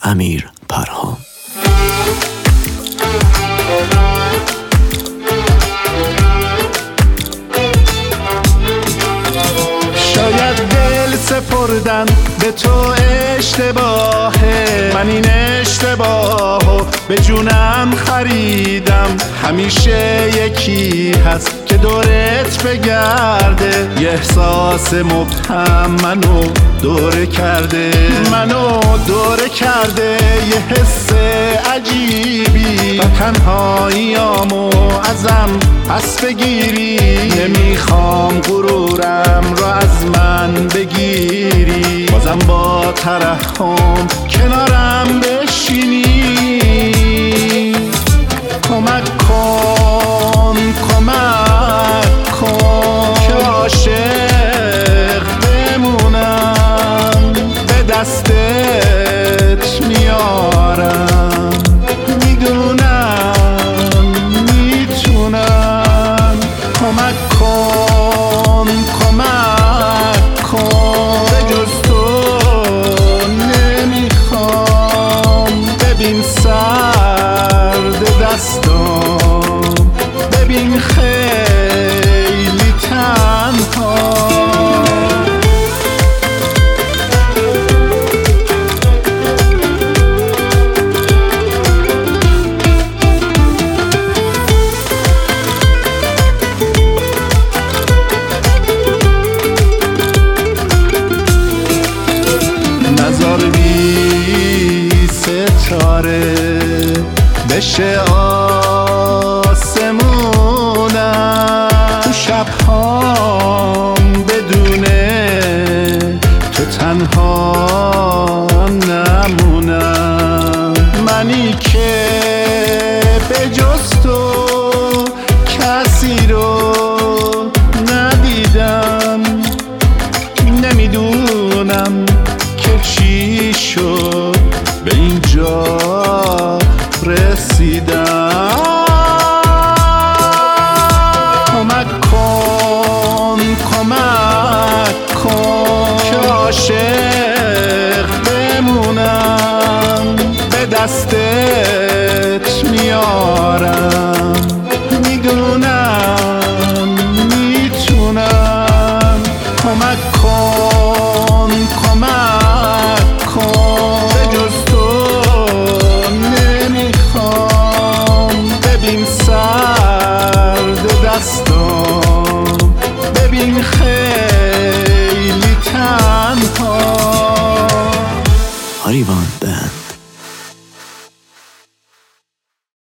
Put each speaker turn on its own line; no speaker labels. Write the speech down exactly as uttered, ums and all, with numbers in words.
امیر پرهام.
شاید دل سپردن به تو اشتباهه، من این اشتباهو به جونم خریدم. همیشه یکی هست که دورت بگرده، یه احساس مبهم منو دوره کرده، منو دوره کرده یه حس عجیبی. و تنهاییامو ازم پس بگیری، نمیخوام غرورم رو از من بگیری. بازم با ترحم کنارم بشینی. کمک کن کمک کن که عاشق بمونم، به دستت میارم، میدونم میتونم. کمک کن کمک کن، به جز تو نمیخوام. ببین سرد دستم، ببین خیلی تنها. نزار بی ستاره بشه آسمونم، تو شبهام بدونه تو تنها نمونم. منی که به جز تو کسی رو ندیدم، نمیدونم که چی شد به اینجا رسیدم. کمک کن کمک کن که عاشق بمونم، به دستت میارم، میدونم میتونم. کمک کن کمک کن، به جز تو نمیخوام. ببین سرد دستم، ببین خیلی تنها.
آریوان بند.